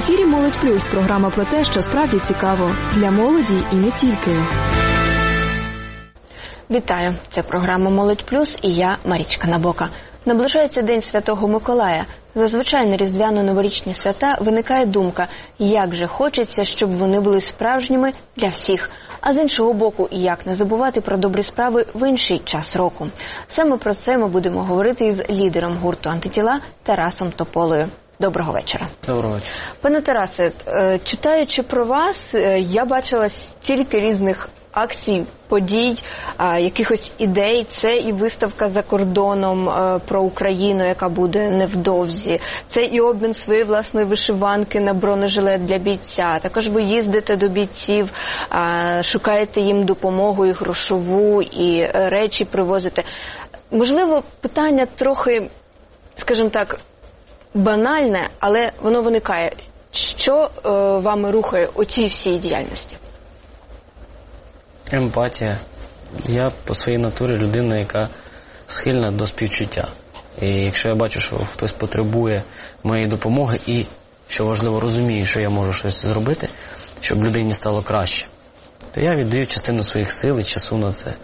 ефірі «Молодь Плюс» – програма про те, що справді цікаво. Для молоді і не тільки. Вітаю! Це програма «Молодь Плюс» і я, Марічка Набока. Наближається День Святого Миколая. Зазвичай на різдвяно-новорічні свята виникає думка, як же хочеться, щоб вони були справжніми для всіх. А з іншого боку, як не забувати про добрі справи в інший час року. Саме про це ми будемо говорити із лідером гурту «Антитіла» Тарасом Тополею. Доброго вечора. Доброго вечора. Пане Тарасе, читаючи про вас, я бачила стільки різних акцій, подій, якихось ідей. Це і виставка за кордоном про Україну, яка буде невдовзі. Це і обмін своєї власної вишиванки на бронежилет для бійця. Також ви їздите до бійців, шукаєте їм допомогу і грошову, і речі привозите. Можливо, питання трохи, скажімо так, банальне, але воно виникає. Що вами рухає у цій всій діяльності? Емпатія. Я по своїй натурі людина, яка схильна до співчуття. І якщо я бачу, що хтось потребує моєї допомоги і, що важливо, розумію, що я можу щось зробити, щоб людині стало краще, то я віддаю частину своїх сил і часу на це.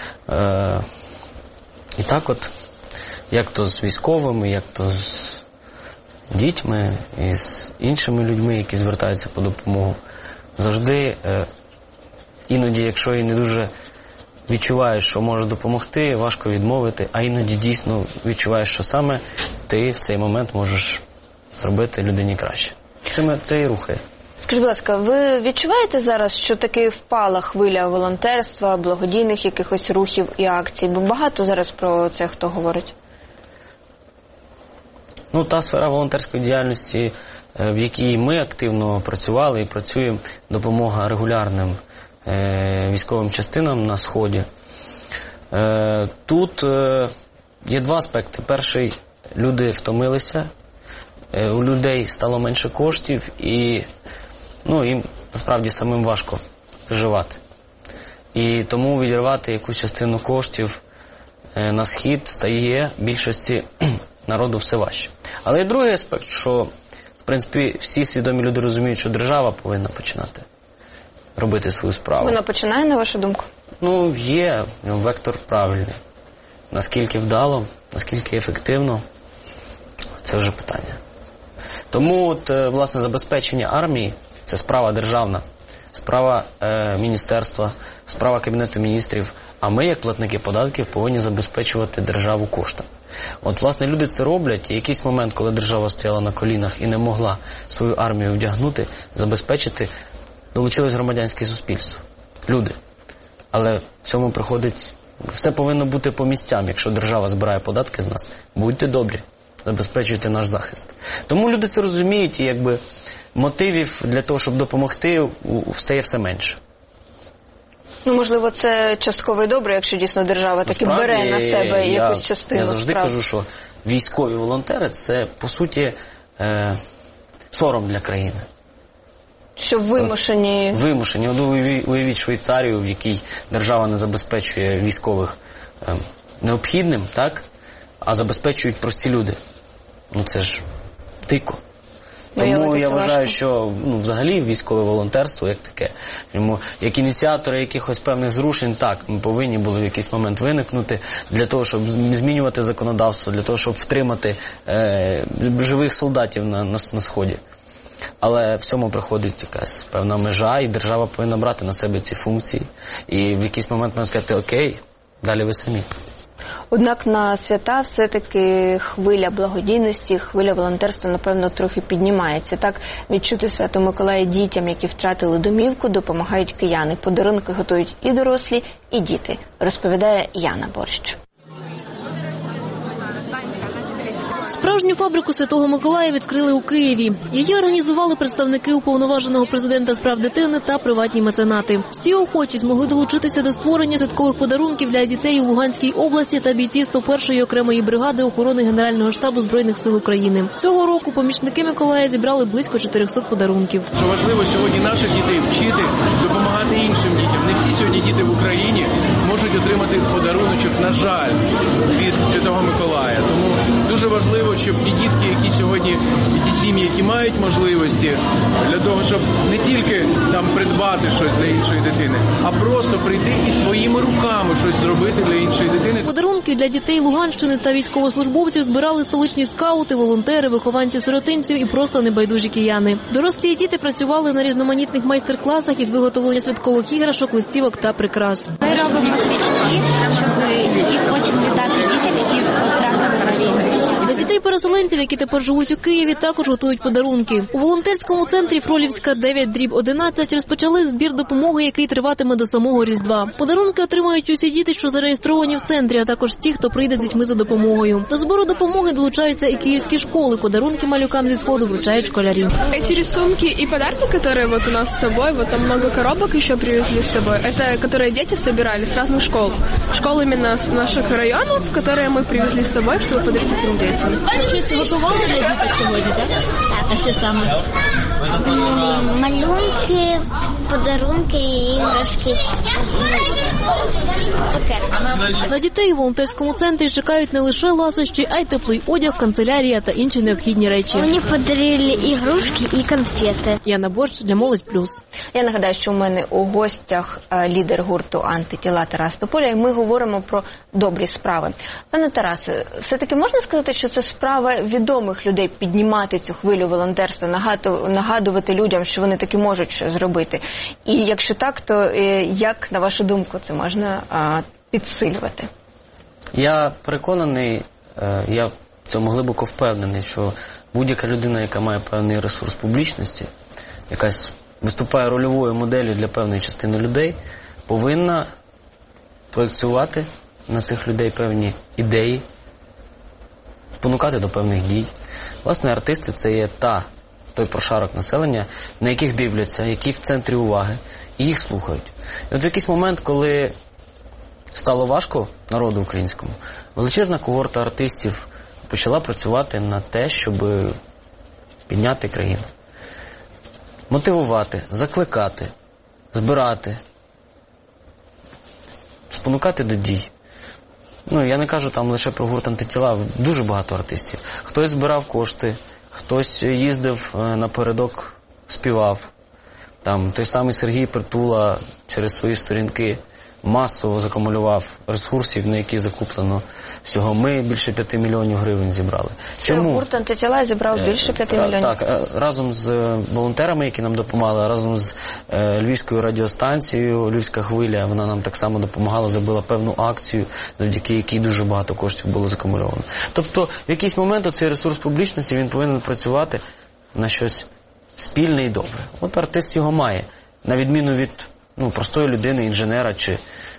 І так от, як то з військовими, як то з дітьми і з іншими людьми, які звертаються по допомогу, завжди, іноді, якщо і не дуже відчуваєш, що можеш допомогти, важко відмовити, а іноді дійсно відчуваєш, що саме ти в цей момент можеш зробити людині краще. Це і рухає. Скажіть, будь ласка, ви відчуваєте зараз, що таки впала хвиля волонтерства, благодійних якихось рухів і акцій? Бо багато зараз про це хто говорить? Та сфера волонтерської діяльності, в якій ми активно працювали і працюємо, допомога регулярним військовим частинам на Сході. Тут є два аспекти. Перший – люди втомилися, у людей стало менше коштів і їм насправді самим важко виживати. І тому відірвати якусь частину коштів на Схід стає більшості народу все важче. Але є другий аспект, що, в принципі, всі свідомі люди розуміють, що держава повинна починати робити свою справу. Вона починає, на вашу думку? Є вектор правильний. Наскільки вдало, наскільки ефективно, це вже питання. Тому, власне, забезпечення армії – це справа державна, справа міністерства, справа Кабінету міністрів, а ми, як платники податків, повинні забезпечувати державу коштами. Власне, люди це роблять, і якийсь момент, коли держава стояла на колінах і не могла свою армію вдягнути, забезпечити, долучилось громадянське суспільство. Люди. Але в цьому приходить, все повинно бути по місцям. Якщо держава збирає податки з нас, будьте добрі, забезпечуйте наш захист. Тому люди це розуміють, і мотивів для того, щоб допомогти, стає все менше. Можливо, це частково і добре, якщо дійсно держава таки бере на себе якусь частину. Я завжди кажу, що військові волонтери – це, по суті, сором для країни. Що вимушені... Вимушені. Уявіть Швейцарію, в якій держава не забезпечує військових необхідним, так? А забезпечують прості люди. Це ж дико. Тому я вважаю, що взагалі військове волонтерство, як таке, як ініціатори якихось певних зрушень, так, ми повинні були в якийсь момент виникнути для того, щоб змінювати законодавство, для того, щоб втримати живих солдатів на Сході. Але в цьому приходить якась певна межа, і держава повинна брати на себе ці функції. І в якийсь момент можна сказати, окей, далі ви самі. Однак на свята все-таки хвиля благодійності, хвиля волонтерства, напевно, трохи піднімається. Так, відчути Свято Миколая дітям, які втратили домівку, допомагають кияни. Подарунки готують і дорослі, і діти, розповідає Яна Борщ. Справжню фабрику Святого Миколая відкрили у Києві. Її організували представники Уповноваженого президента з прав дитини та приватні меценати. Всі охочі змогли долучитися до створення святкових подарунків для дітей у Луганській області та бійців 101-ї окремої бригади охорони Генерального штабу Збройних сил України. Цього року помічники Миколая зібрали близько 400 подарунків. Що важливо сьогодні наших дітей вчити, допомагати іншим дітям. Не всі сьогодні діти в Україні можуть отримати подаруночок, на жаль, від Святого Миколая. Тому дуже важливо, щоб ті дітки, які сьогодні, ті сім'ї, які мають можливості для того, щоб не тільки там придбати щось для іншої дитини, а просто прийти і своїми руками щось зробити для іншої дитини. Подарунки для дітей Луганщини та військовослужбовців збирали столичні скаути, волонтери, вихованці сиротинців і просто небайдужі кияни. Дорослі і діти працювали на різноманітних майстер-класах із виготовлення святкових іграшок, листівок та прикрас. Ми робимо свічки, і хочемо віддати дітям, які потрапили на війну. За дітей-переселенців, які тепер живуть у Києві, також готують подарунки. У волонтерському центрі Фролівська 9/11 розпочали збір допомоги, який триватиме до самого Різдва. Подарунки отримають усі діти, що зареєстровані в центрі, а також ті, хто прийде з дітьми за допомогою. До збору допомоги долучаються і київські школи. Подарунки малюкам зі Сходу вручають школярі. Эти рисунки и подарки, которые вот у нас с собой, вот там много коробок еще привезли с собой, это которые дети собирали с разных школ. Школ именно с наших районов, которые мы привезли с собой, чтобы подарить этим детям. Щось готували для діток сьогодні, так? Так. А що саме? Малюнки, подарунки, іграшки, цукерки. На дітей у волонтерському центрі чекають не лише ласощі, а й теплий одяг, канцелярія та інші необхідні речі. Мені подарили ігрушки і конфети. Яна Борщ для Молодь Плюс. Я нагадаю, що у мене у гостях лідер гурту «Антитіла» Тарас Тополя, і ми говоримо про добрі справи. Пане Тарасе, все-таки можна сказати, що це справа відомих людей піднімати цю хвилю волонтерства, нагадувати людям, що вони таки можуть щось зробити? І якщо так, то як, на вашу думку, це можна підсилювати? Я переконаний, я в цьому глибоко впевнений, що будь-яка людина, яка має певний ресурс публічності, якась виступає рольовою моделлю для певної частини людей, повинна проєкціювати на цих людей певні ідеї, спонукати до певних дій. Власне, артисти – це є той прошарок населення, на яких дивляться, які в центрі уваги, і їх слухають. І от в якийсь момент, коли стало важко народу українському, величезна когорта артистів почала працювати на те, щоб підняти країну. Мотивувати, закликати, збирати, спонукати до дій. Я не кажу там лише про гурт «Антитіла», дуже багато артистів. Хтось збирав кошти, хтось їздив напередок, співав. Там той самий Сергій Притула через свої сторінки масово закумулював ресурсів, на які закуплено всього. Ми більше 5 мільйонів гривень зібрали. Чому? Гурт «Антитіла» зібрав більше 5 мільйонів? Так, разом з волонтерами, які нам допомагали, разом з Львівською радіостанцією «Львівська хвиля», вона нам так само допомагала, зробила певну акцію, завдяки якій дуже багато коштів було закумульовано. Тобто, в якийсь момент цей ресурс публічності, він повинен працювати на щось спільне і добре. От артист його має, на відміну від простої людини, інженера чи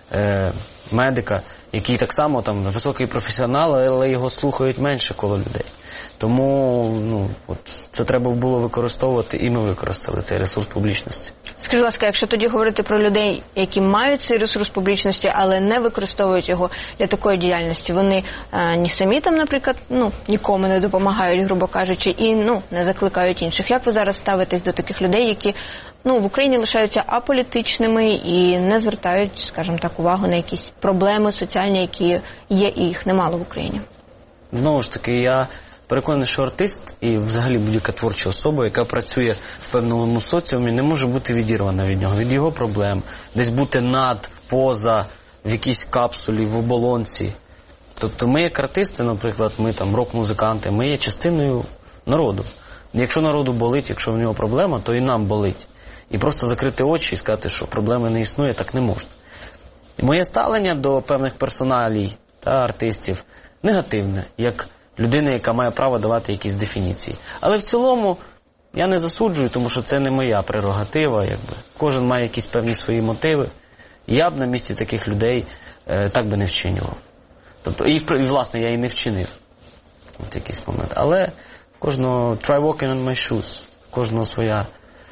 медика, який так само там високий професіонал, але його слухають менше коло людей. Тому це треба було використовувати, і ми використали цей ресурс публічності. Скажіть, будь ласка, якщо тоді говорити про людей, які мають цей ресурс публічності, але не використовують його для такої діяльності, вони ні самі там, наприклад, нікому не допомагають, грубо кажучи, і не закликають інших. Як ви зараз ставитесь до таких людей, які в Україні лишаються аполітичними і не звертають, скажімо так, увагу на якісь проблеми соціальні, які є, і їх немало в Україні? Знову ж таки, я переконаний, що артист і взагалі будь-яка творча особа, яка працює в певному соціумі, не може бути відірвана від нього, від його проблем, десь бути поза, в якійсь капсулі, в оболонці. Тобто ми як артисти, наприклад, ми там рок-музиканти, ми є частиною народу. Якщо народу болить, якщо в нього проблема, то і нам болить. І просто закрити очі і сказати, що проблеми не існує, так не можна. І моє ставлення до певних персоналій та артистів негативне, як людина, яка має право давати якісь дефініції. Але в цілому я не засуджую, тому що це не моя прерогатива. Кожен має якісь певні свої мотиви. Я б на місці таких людей так би не вчинював. Тобто, і власне, я і не вчинив в якийсь момент. Але кожного try walking on my shoes, кожного своя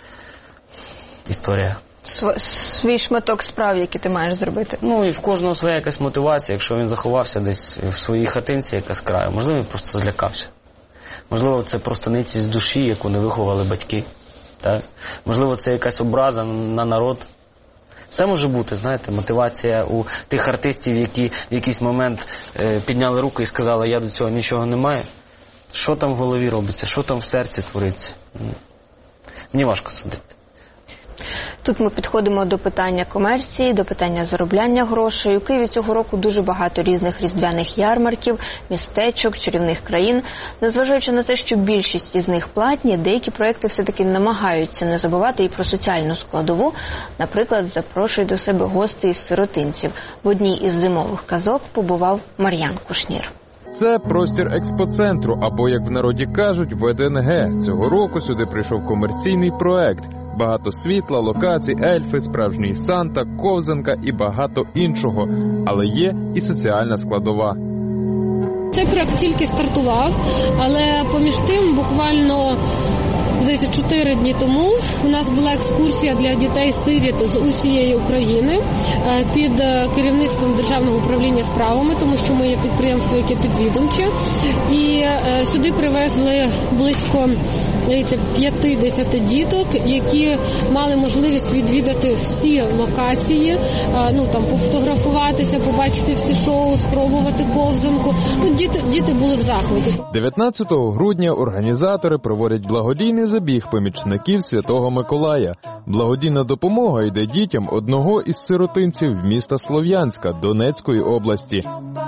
історія. Свій шматок справ, які ти маєш зробити. І в кожного своя якась мотивація, якщо він заховався десь в своїй хатинці, яка з краю. Можливо, він просто злякався. Можливо, це просто ницість душі, яку не виховали батьки. Так? Можливо, це якась образа на народ. Все може бути, знаєте, мотивація у тих артистів, які в якийсь момент підняли руки і сказали, я до цього нічого не маю. Що там в голові робиться, що там в серці твориться. Мені важко судити. Тут ми підходимо до питання комерції, до питання заробляння грошей. У Києві цього року дуже багато різних різдвяних ярмарків, містечок, чарівних країн. Незважаючи на те, що більшість із них платні, деякі проекти все-таки намагаються не забувати і про соціальну складову. Наприклад, запрошують до себе гостей із сиротинців. В одній із зимових казок побував Мар'ян Кушнір. Це простір експоцентру, або, як в народі кажуть, ВДНГ. Цього року сюди прийшов комерційний проект. Багато світла, локацій, ельфи, справжній Санта, ковзанка і багато іншого. Але є і соціальна складова. Цей проект тільки стартував, але поміж тим буквально десь 4 дні тому у нас була екскурсія для дітей-сиріт з усієї України під керівництвом Державного управління справами, тому що ми є підприємство, яке підвідомче. І сюди привезли близько 50 діток, які мали можливість відвідати всі локації, пофотографуватися, побачити всі шоу, спробувати ковзанку. Діти були в захваті. 19 грудня організатори проводять благодійний забіг помічників Святого Миколая. Благодійна допомога йде дітям одного із сиротинців міста Слов'янська Донецької області.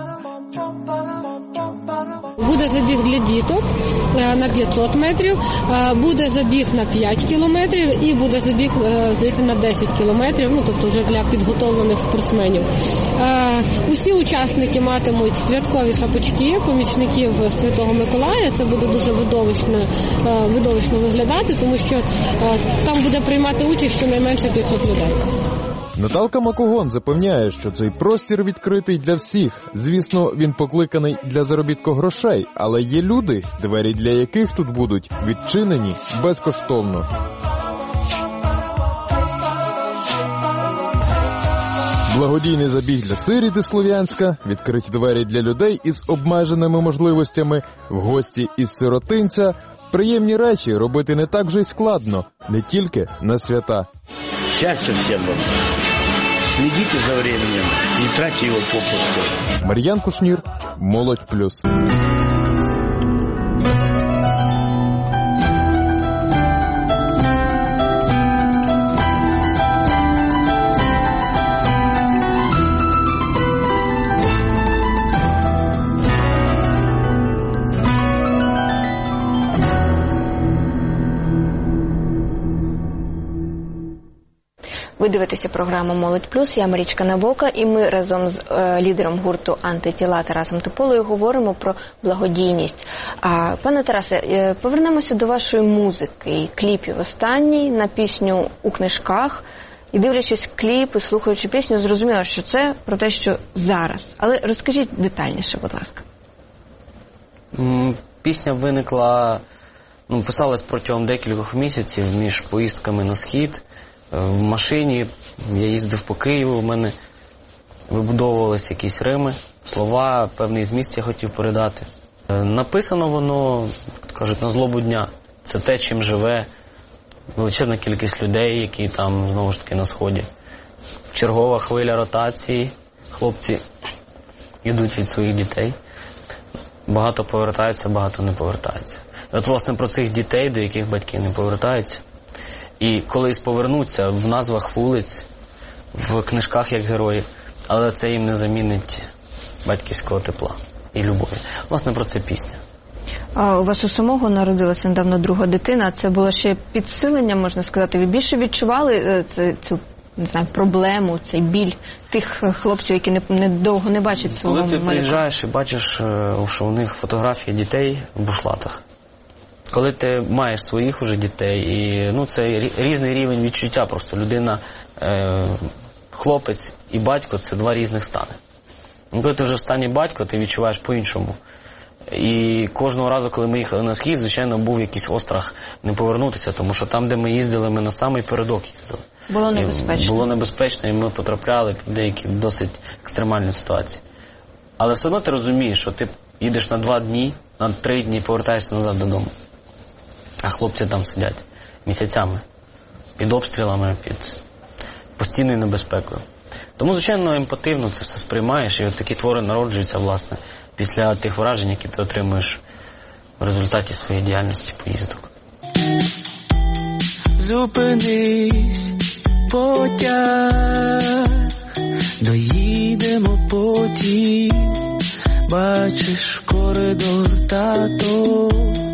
Буде забіг для діток на 500 метрів, буде забіг на 5 кілометрів і буде забіг, здається, на 10 кілометрів, тобто вже для підготовлених спортсменів. Усі учасники матимуть святкові шапочки помічників Святого Миколая. Це буде дуже видовищно виглядати, тому що там буде приймати участь щонайменше 500 людей. Наталка Макогон запевняє, що цей простір відкритий для всіх. Звісно, він покликаний для заробітку грошей, але є люди, двері для яких тут будуть відчинені безкоштовно. Благодійний забіг для сиріт із Слов'янська, відкриті двері для людей із обмеженими можливостями, в гості із сиротинця. Приємні речі робити не так же й складно, не тільки на свята. Счастья всем вам. Следите за временем, не тратьте его попусту. Мар'ян Кушнір, Молодь Плюс. Ви дивитеся програму «Молодь Плюс». Я Марічка Набока, і ми разом з лідером гурту «Антитіла» Тарасом Тополею говоримо про благодійність. Пане Тарасе, повернемося до вашої музики і кліпів. Останній на пісню «У книжках». І дивлячись кліп і слухаючи пісню, зрозуміла, що це про те, що зараз. Але розкажіть детальніше, будь ласка. Пісня виникла, писалась протягом декількох місяців між поїздками на Схід. В машині я їздив по Києву, у мене вибудовувалися якісь рими, слова, певний зміст я хотів передати. Написано воно, кажуть, на злобу дня. Це те, чим живе величезна кількість людей, які там, знову ж таки, на Сході. Чергова хвиля ротації, хлопці йдуть від своїх дітей. Багато повертаються, багато не повертаються. І от, власне, про цих дітей, до яких батьки не повертаються. І колись повернуться в назвах вулиць, в книжках як герої, але це їм не замінить батьківського тепла і любові. Власне, про це пісня. У вас у самого народилася недавно друга дитина. Це було ще підсилення, можна сказати. Ви більше відчували цю проблему, цей біль тих хлопців, які довго не бачать свого малюка? Коли ти приїжджаєш і бачиш, що у них фотографії дітей в бушлатах. Коли ти маєш своїх уже дітей, і це різний рівень відчуття, просто людина, хлопець і батько – це два різних стани. Коли ти вже в стані батько, ти відчуваєш по-іншому. І кожного разу, коли ми їхали на Схід, звичайно, був якийсь острах не повернутися, тому що там, де ми їздили, ми на самий передок їздили. Було небезпечно. Було небезпечно, і ми потрапляли під деякі досить екстремальні ситуації. Але все одно ти розумієш, що ти їдеш на 2 дні, на 3 дні, повертаєшся назад додому. А хлопці там сидять місяцями під обстрілами, під постійною небезпекою. Тому, звичайно, емпативно це все сприймаєш, і от такі твори народжуються, власне, після тих вражень, які ти отримуєш в результаті своєї діяльності поїздок. Зупинись, потяг, доїдемо потім, бачиш коридор, тато,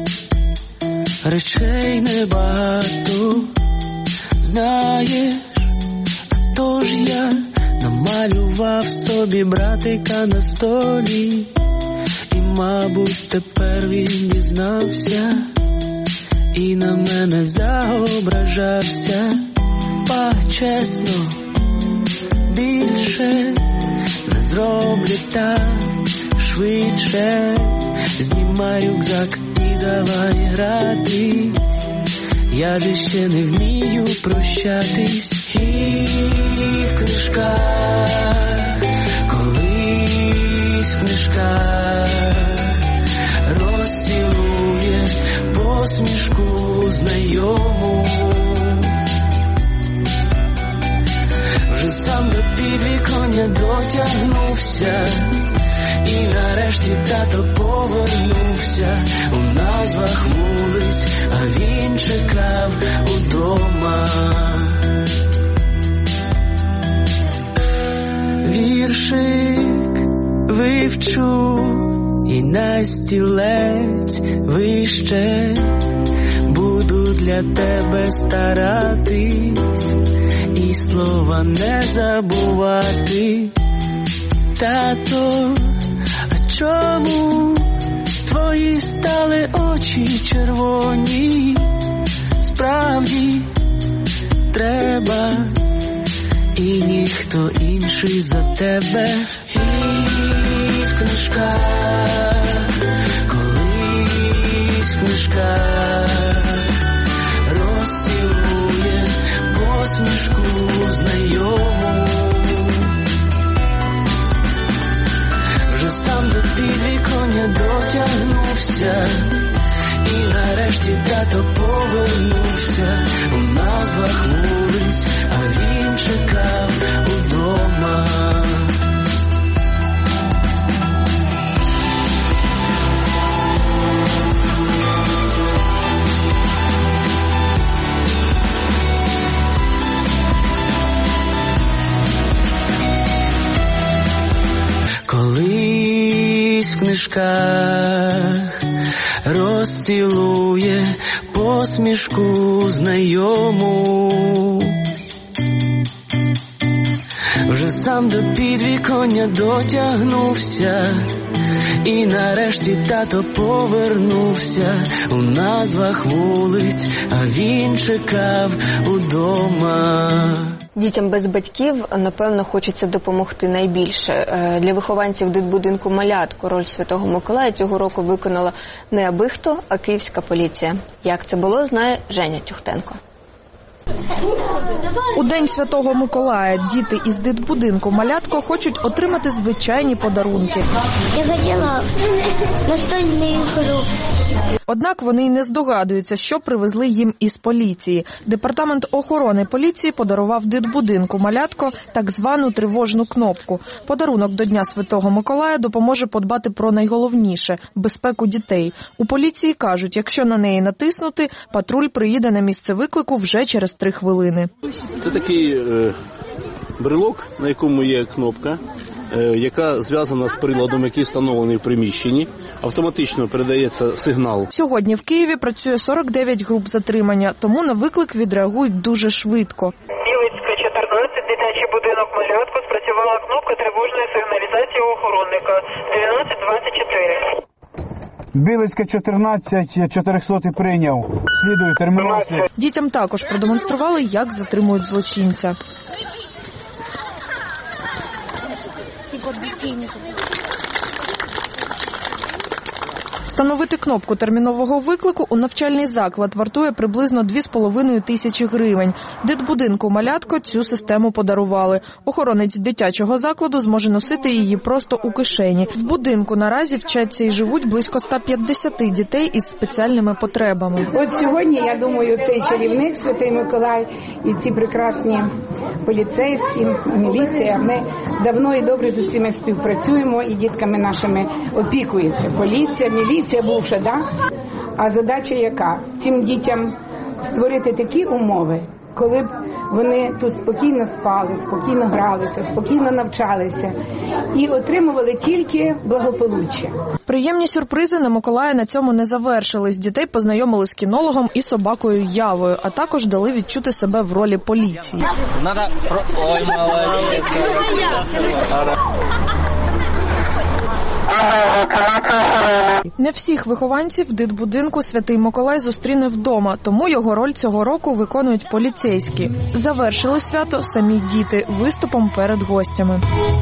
речей небагато, знаєш, а то ж я намалював собі братика на столі, і, мабуть, тепер він дізнався, і на мене заображався. Па, чесно, більше не зроблю так, швидше знімай рюкзак і давай гратись. Я же ще не вмію прощатись. І в книжках, колись в книжках розцілує посмішку знайому. Вже сам до підвіконня дотягнувся, і нарешті тато повернувся. У назвах вулиць, а він чекав удома. Віршик вивчу і на стілець вище, буду для тебе старатись і слова не забувати. Тато, а чому твої стали очі червоні? Справді треба, і ніхто інший за тебе. І в книжках, колись в книжках розцілує посмішку знайому. Вже сам до підвіконня дотягнувся, і нарешті тато повернувся. У назвах вулиць, а він чекав удома. Колись в книжках розцілує посмішку знайому. Вже сам до підвіконня дотягнувся, і нарешті тато повернувся. У назвах вулиць, а він чекав удома. Дітям без батьків, напевно, хочеться допомогти найбільше. Для вихованців дитбудинку «Малятко» роль Святого Миколая цього року виконала не аби хто, а київська поліція. Як це було, знає Женя Тюхтенко. У День Святого Миколая діти із дитбудинку «Малятко» хочуть отримати звичайні подарунки. Я хотіла настольну ігру. Однак вони й не здогадуються, що привезли їм із поліції. Департамент охорони поліції подарував дитбудинку «Малятко» так звану тривожну кнопку. Подарунок до Дня Святого Миколая допоможе подбати про найголовніше – безпеку дітей. У поліції кажуть, якщо на неї натиснути, патруль приїде на місце виклику вже через 3 хвилини. Це такий брелок, на якому є кнопка, яка зв'язана з приладом, який встановлений в приміщенні. Автоматично передається сигнал. Сьогодні в Києві працює 49 груп затримання, тому на виклик відреагують дуже швидко. Білицька, 14, дитячий будинок «Малятко», спрацювала кнопка тривожної сигналізації у охоронника 1224. Білицька, 14, 400 прийняв. Слідує термінал. Дітям також продемонстрували, як затримують злочинця. Встановити кнопку термінового виклику у навчальний заклад вартує приблизно 2,5 тисячі гривень. Дитбудинку «Малятко» цю систему подарували. Охоронець дитячого закладу зможе носити її просто у кишені. В будинку наразі вчаться і живуть близько 150 дітей із спеціальними потребами. От сьогодні, я думаю, цей чарівник Святий Миколай і ці прекрасні поліцейські, міліція, ми давно і добре з усіма співпрацюємо і дітками нашими опікується. Поліція, міліція. поліція бувша, да? А задача яка? Цим дітям створити такі умови, коли б вони тут спокійно спали, спокійно гралися, спокійно навчалися і отримували тільки благополуччя. Приємні сюрпризи на Миколая на цьому не завершились. Дітей познайомили з кінологом і собакою Явою, а також дали відчути себе в ролі поліції. Ой, молодець. Не всіх вихованців дитбудинку Святий Миколай зустріне вдома, тому його роль цього року виконують поліцейські. Завершили свято самі діти виступом перед гостями.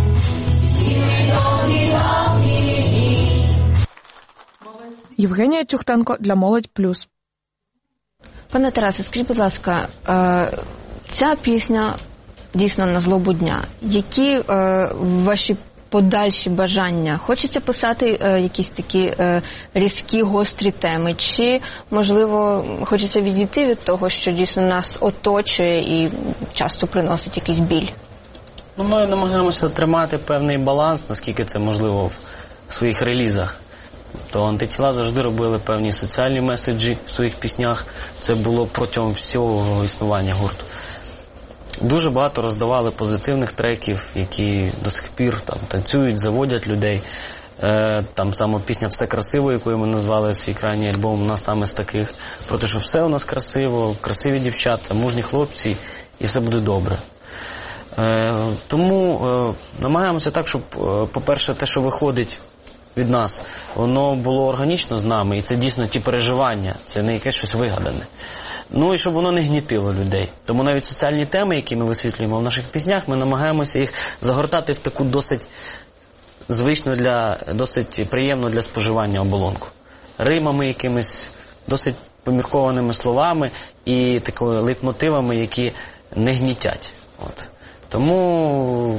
Євгенія Тюхтенко для Молодь Плюс. Пане Тарасе, скажіть, будь ласка, ця пісня дійсно на злобу дня. Які ваші подальші бажання? Хочеться писати якісь такі різкі, гострі теми? Чи, можливо, хочеться відійти від того, що дійсно нас оточує і часто приносить якийсь біль? Ми намагаємося тримати певний баланс, наскільки це можливо в своїх релізах. То антитіла завжди робили певні соціальні меседжі в своїх піснях. Це було протягом всього існування гурту. Дуже багато роздавали позитивних треків, які до сих пір там танцюють, заводять людей. Там саме пісня «Все красиво», якою ми назвали свій крайній альбом, вона саме з таких. Про те, що все у нас красиво, красиві дівчата, мужні хлопці, і все буде добре. Тому намагаємося так, щоб, по-перше, те, що виходить від нас, воно було органічно з нами, і це дійсно ті переживання, це не якесь щось вигадане. Ну і щоб воно не гнітило людей. Тому навіть соціальні теми, які ми висвітлюємо в наших піснях, ми намагаємося їх загортати в таку досить звичну, досить приємну для споживання оболонку. Римами якимись, досить поміркованими словами і такими лейтмотивами, які не гнітять. От. Тому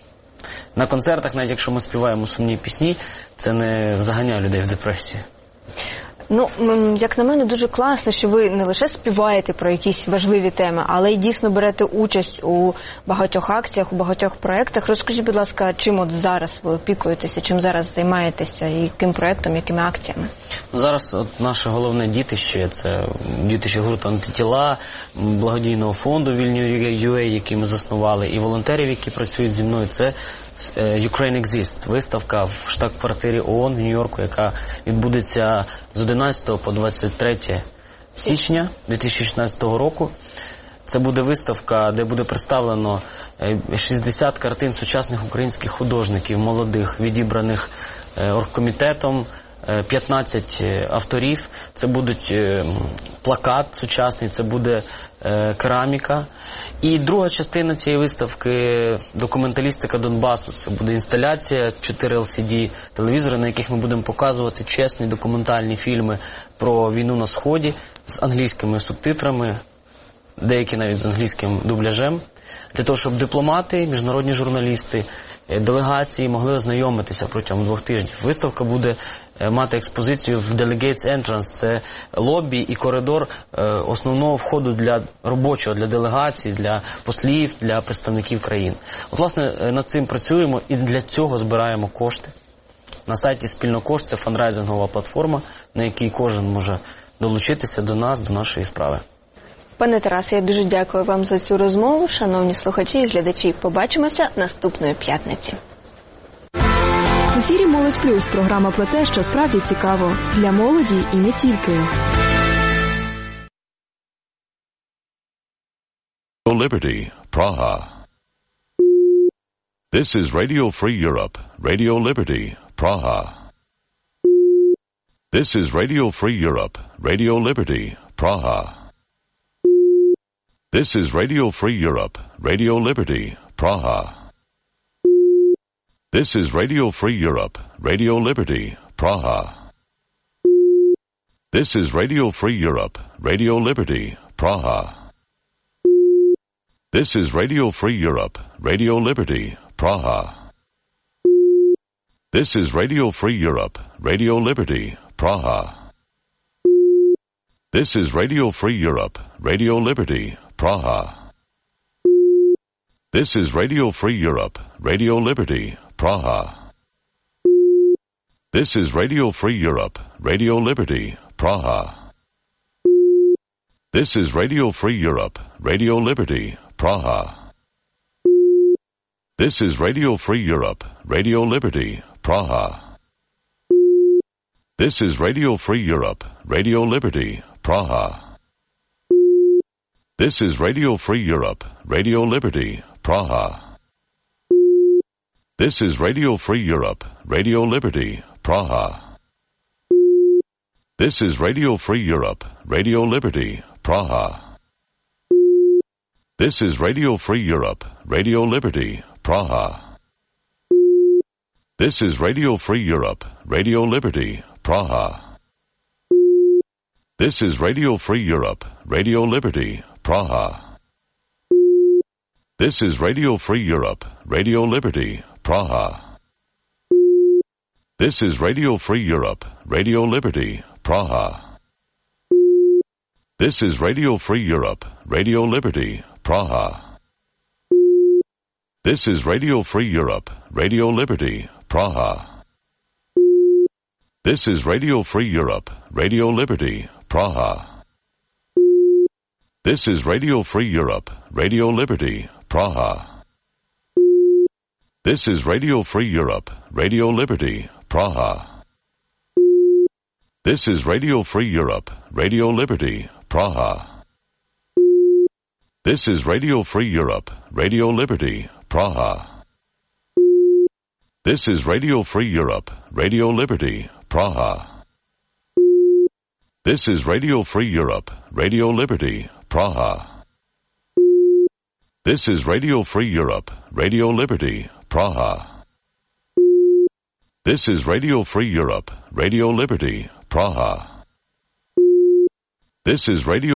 на концертах, навіть якщо ми співаємо сумні пісні, це не заганяє людей в депресію. Ну, як на мене, дуже класно, що ви не лише співаєте про якісь важливі теми, але й дійсно берете участь у багатьох акціях, у багатьох проєктах. Розкажіть, будь ласка, чим от зараз ви опікуєтеся, чим зараз займаєтеся, і яким проєктом, якими акціями? Зараз от наше головне дітище, це дітище гурту «Антитіла», благодійного фонду «Вільні.UA», який ми заснували, і волонтерів, які працюють зі мною, це Ukraine Exists, виставка в штаб-квартирі ООН в Нью-Йорку, яка відбудеться з 11 по 23 січня 2016 року. Це буде виставка, де буде представлено 60 картин сучасних українських художників, молодих, відібраних оргкомітетом, 15 авторів. Це будуть плакат сучасний, це буде кераміка. І друга частина цієї виставки – документалістика Донбасу. Це буде інсталяція, 4 LCD-телевізори, на яких ми будемо показувати чесні документальні фільми про війну на Сході з англійськими субтитрами, деякі навіть з англійським дубляжем, для того, щоб дипломати, міжнародні журналісти, делегації могли ознайомитися протягом 2 тижнів. Виставка буде мати експозицію в Delegates Entrance, це лобі і коридор основного входу для робочого, для делегацій, для послів, для представників країн. От, власне, над цим працюємо і для цього збираємо кошти. На сайті «Спільнокошт» – це фандрайзингова платформа, на якій кожен може долучитися до нас, до нашої справи. Пане Тарасе, я дуже дякую вам за цю розмову. Шановні слухачі і глядачі, побачимося наступної п'ятниці. В ефірі «Молодь Плюс» – програма про те, що справді цікаво. Для молоді і не тільки. Liberty, Praha. This is Radio Free Europe, Radio Liberty, Praha. This is Radio Free Europe, Radio Liberty, Praha. This is Radio Free Europe, Radio Liberty, Praha. This is Radio Free Europe, Radio Liberty, Praha. This is Radio Free Europe, Radio Liberty, Praha. This is Radio Free Europe, Radio Liberty, Praha. This is Radio Free Europe, Radio Liberty, Praha. This is Radio Free Europe, Radio Liberty, Praha. This is Radio Free Europe, Radio Liberty, Praha. This is Radio Free Europe, Radio Liberty, Praha. This is Radio Free Europe, Radio Liberty, Praha. This is Radio Free Europe, Radio Liberty, Praha. This is Radio Free Europe, Radio Liberty, Praha. This is Radio Free Europe, Radio Liberty, Praha. This is Radio Free Europe, Radio Liberty, Praha. This is Radio Free Europe, Radio Liberty, Praha. This is Radio Free Europe, Radio Liberty, Praha. This is Radio Free Europe, Radio Liberty, Praha. This is Radio Free Europe, Radio Liberty, Praha. This is Radio Free Europe, Radio Liberty, Praha. This is Radio Free Europe, Radio Liberty, Praha. This is Radio Free Europe, Radio Liberty, Praha. This is Radio Free Europe, Radio Liberty, Praha. This is Radio Free Europe, Radio Liberty, Praha. This is Radio Free Europe, Radio Liberty, Praha. This is Radio Free Europe, Radio Liberty, Praha. This is Radio Free Europe, Radio Liberty, Praha. This is Radio Free Europe, Radio Liberty, Praha. This is Radio Free Europe, Radio Liberty, Praha. This is Radio Free Europe, Radio Liberty, Praha. This is Radio Free Europe, Radio Liberty, Praha. This is Radio Free Europe, Radio Liberty, Praha. This is Radio